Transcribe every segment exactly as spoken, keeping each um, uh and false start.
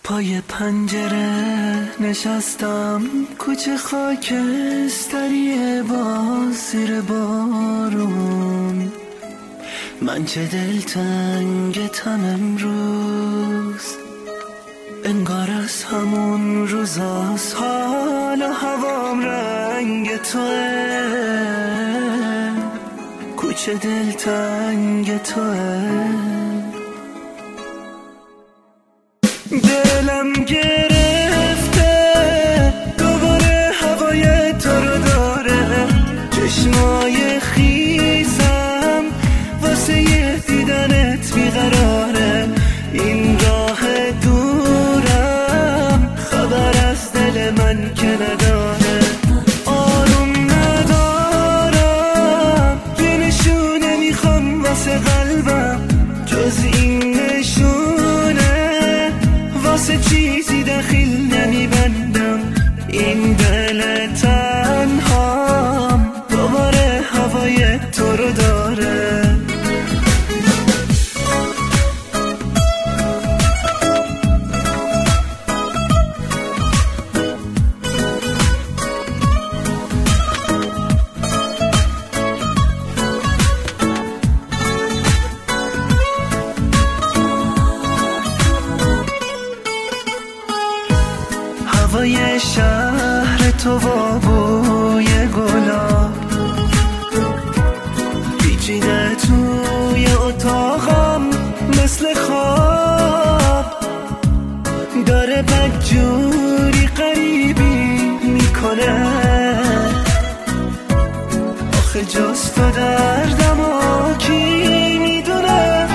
پای پنجره نشستم، کوچه خاکستریه باز زیر بارون. من چه دلتنگتم امروز، انگار از همون روزاست. حالا هوام رنگ توه، کوچه دلتنگ توه. دلم گرفته دوباره هوای تو رو داره، چشمای خیسم واسه یه دیدنت بیقراره. این راه دورم خبر از دل من که نداره. آروم ندارم، یه نشونه میخوام واسه قلبم، جز این نشونه واسه چیزی دخیل نمیبندم. این دل تنهام دوباره هوای تو رو داره. هوای شهر تو و بوی گلاب پیچیده توی اتاقم مثل خواب، داره بدجوری غریبی میکنه. آخه جز تو دردم و کی میدونه.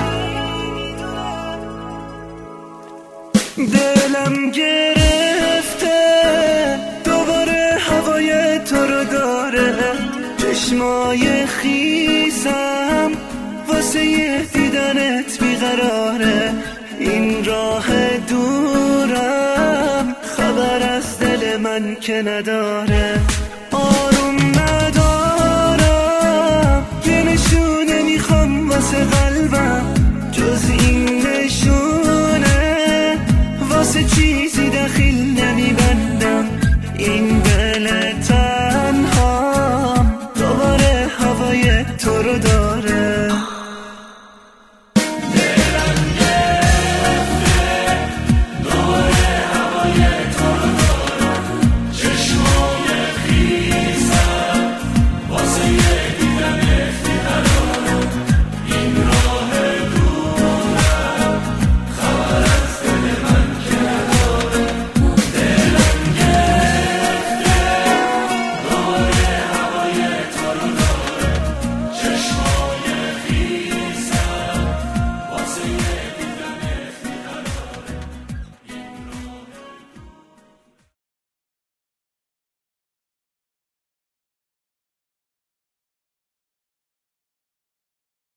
دلم گرفته دوباره هوای تو رو داره، چشمای خیسم واسه یه دیدنت بیقراره. این راه دورم خبر از دل من که نداره. آروم ندارم، یه نشونه میخوام واسه قلبم، جز این نشونه واسه چیزی دخیل نمیبندم. این دل